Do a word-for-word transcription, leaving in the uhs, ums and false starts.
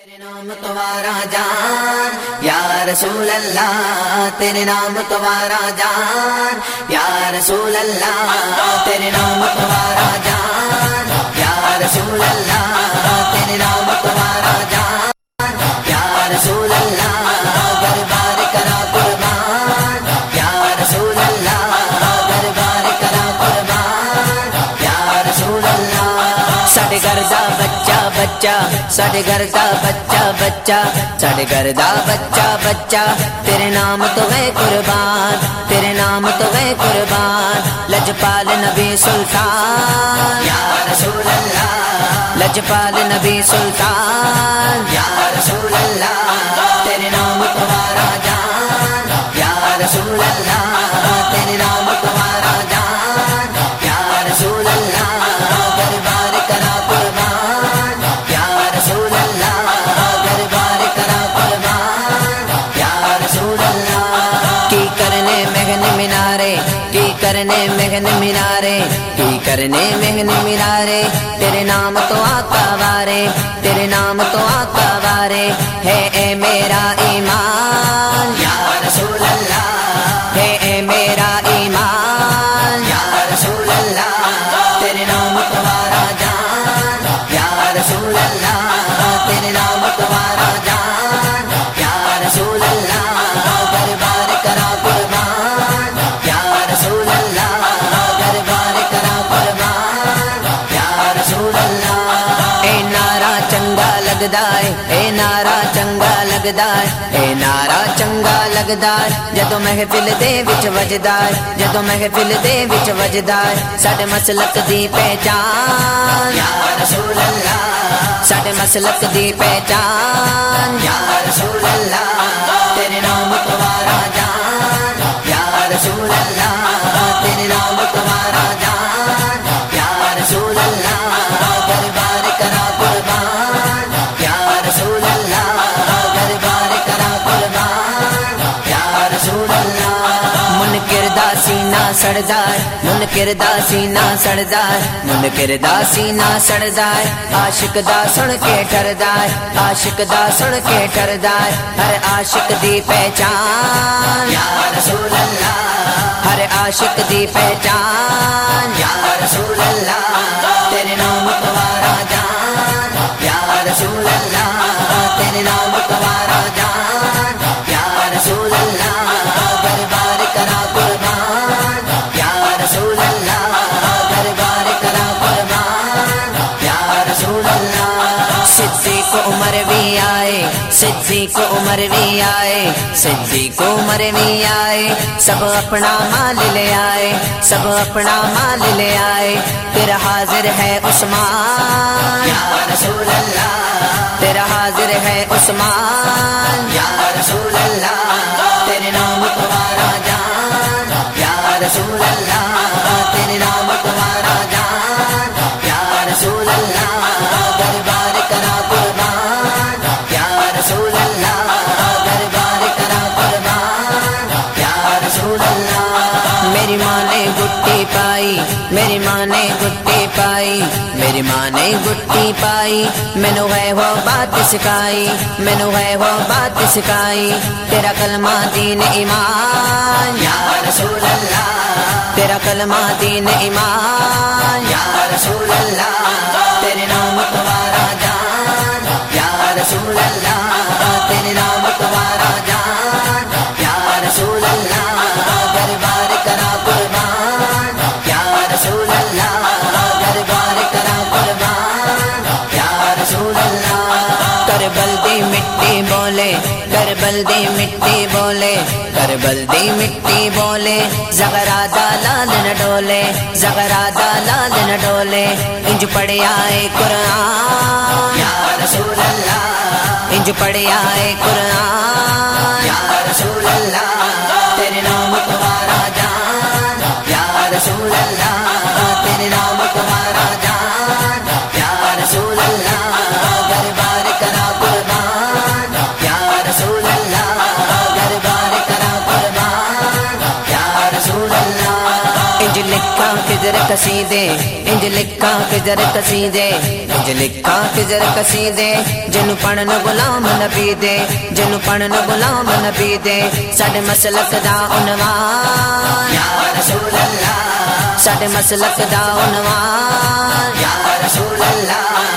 تیرے نام تمہارا جان یا رسول اللہ، تیرے نام تمہارا جان یا رسول اللہ، تیرے نام تمہارا جان یا رسول اللہ، تیرے نام تمہارا جان یا رسول اللہ، دربار کرا قربان یا رسول اللہ، دربار کرا قربان یا رسول اللہ۔ ساڈے گھر دا بچہ بچہ، ساڈے گھر دا بچہ بچہ، ساڈے گھر دا بچہ بچہ، تیرے نام تو ہے قربان، تیرے نام تو ہے قربان۔ لجپال نبی سلطان یا رسول اللہ، لجپال نبی سلطان یا رسول اللہ، تیرے نام تمہارا جان یا رسول اللہ، تیرے نام تمہارا جان یا رسول اللہ، دربار کرا قربان یا رسول اللہ، دربار کرا قربان یا رسول اللہ۔ کی کرنے مہن مینارے، کی کرنے مہن مینارے، کی کرنے مہن مینارے، تیرے نام تو آقا وارے، تیرے نام تو آقا وارے، ہے اے میرا ایمان یا رسول اللہ، ہے اے میرا ایمان یا رسول اللہ، تیرے نام تمہارا جان یا رسول اللہ، تیرے نام تمہارا جان یا رسول اللہ، دربار کرا قربان یا رسول اللہ، دربار کرا قربان یا رسول اللہ۔ اے نعرہ چنگا لگدا ہے، اے نعرہ چنگا لگدا ہے، اے نعرہ چنگا لگدا ہے، جدوں محفل دے وچ وجدا ہے، جدوں محفل دے وچ وجدا ہے، ساڈے مسلک دی پہچان یا رسول اللہ، ساڈے مسلک دی پہچان یا رسول اللہ، تیرے نام تمہارا جان یا رسول اللہ، تیرے نام تمہارا جان یا رسول اللہ، دربار کرا قربان یا رسول اللہ، دربار کرا قربان یا رسول اللہ۔ منکر دا سینہ سڑدا ہے، منکر دا سینہ سڑدا ہے، منکر دا سینہ سڑدا ہے، عاشق دا سن کے ڈردا ہے، عاشق دا سن کے ڈردا ہے، ہر عاشق دی پہچان یا رسول اللہ، ہر عاشق دی پہچان یا رسول اللہ، تیرے نام تمہارا جان یا رسول اللہ، تیرے نام تمہارا جان یا رسول اللہ، دربار کرا قربان یا رسول اللہ، دربار کرا قربان یا رسول اللہ۔ صدیق عمر بھی آئے، صدیق عمر بھی آئے، صدیق عمر بھی آئے، سب اپنا مال لے آئے، سب اپنا مال لے آئے، تیرا حاضر ہے عثمان یا رسول اللہ، تیرا حاضر ہے عثمان یا رسول اللہ، تیرے نام تمہارا جان یا رسول اللہ، تیرے نام تمہارا جان یا رسول اللہ، دربار کرا قربان یا رسول اللہ، دربار کرا قربان یا رسول اللہ۔ میری ماں نے گٹی پائی، میری ماں نے گٹی پائی، میری ماں نے گٹی پائی، مینو ہے وہ بات سکھائی، مینو ہے وہ بات سکھائی، تیرا کلمہ دین ایمان یا رسول اللہ، تیرا کلمہ دین ایمان یا رسول اللہ، تیرے نام تمہارا جان یا رسول اللہ، تیرے نام تمہارا جان یا رسول اللہ، دربار کرا قربان یا رسول اللہ، دربار کرا قربان یا رسول اللہ۔ کربل دی مٹی بولے، کربل دی مٹی بولے، کربل دی مٹی بولے، زغرا دا لال نہ ڈولے، زغرا دا لال نہ ڈولے، انج پڑھیا ہے قرآن یا رسول اللہ، انج پڑھیا ہے قرآن یا رسول اللہ، تیرے نام تمہارا جان یا رسول اللہ، تیرے نام تمہارا جان یا رسول اللہ، دربار کرا قربان یا رسول اللہ، دربار کرا قربان یا رسول اللہ۔ انج لکھا خضر قصیدے انج لکھا خضر قصیدے انج لکھا خضر قصیدے جنوں پڑھن غلام نبی دے جنوں پڑھن غلام نبی دے ساڈے مسلک دا عنوان یا رسول اللہ ساڈے مسلک دا عنوان یا رسول اللہ